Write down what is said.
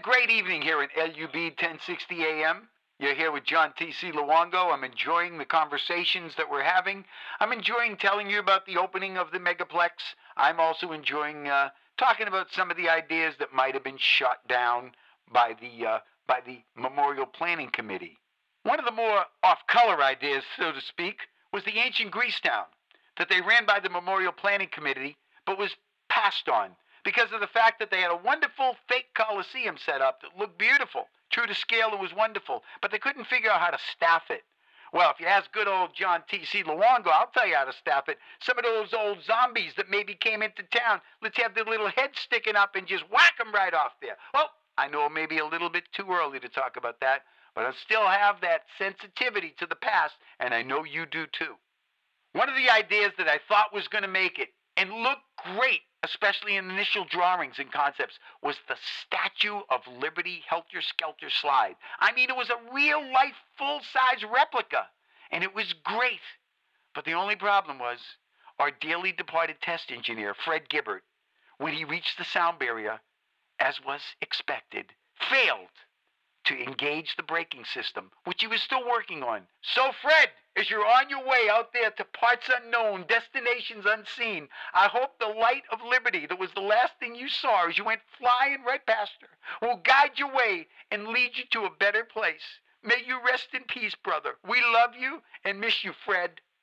great evening here at LUB 1060 AM. You're here with John T.C. Luongo. I'm enjoying the conversations that we're having. I'm enjoying telling you about the opening of the Megaplex. I'm also enjoying talking about some of the ideas that might have been shot down by the Memorial Planning Committee. One of the more off-color ideas, so to speak, was the ancient Greece town that they ran by the Memorial Planning Committee, but was passed on because of the fact that they had a wonderful fake coliseum set up that looked beautiful, true to scale and was wonderful, but they couldn't figure out how to staff it. Well, if you ask good old John T.C. Luongo, I'll tell you how to staff it. Some of those old zombies that maybe came into town, let's have their little heads sticking up and just whack them right off there. Well, I know it may be a little bit too early to talk about that, but I still have that sensitivity to the past, and I know you do too. One of the ideas that I thought was going to make it and look great, especially in initial drawings and concepts, was the Statue of Liberty Helter Skelter slide. I mean, it was a real-life, full-size replica, and it was great. But the only problem was our dearly departed test engineer, Fred Gibbert, when he reached the sound barrier, as was expected, failed to engage the braking system, which he was still working on. So, Fred, as you're on your way out there to parts unknown, destinations unseen, I hope the light of liberty that was the last thing you saw as you went flying right past her will guide your way and lead you to a better place. May you rest in peace, brother. We love you and miss you, Fred.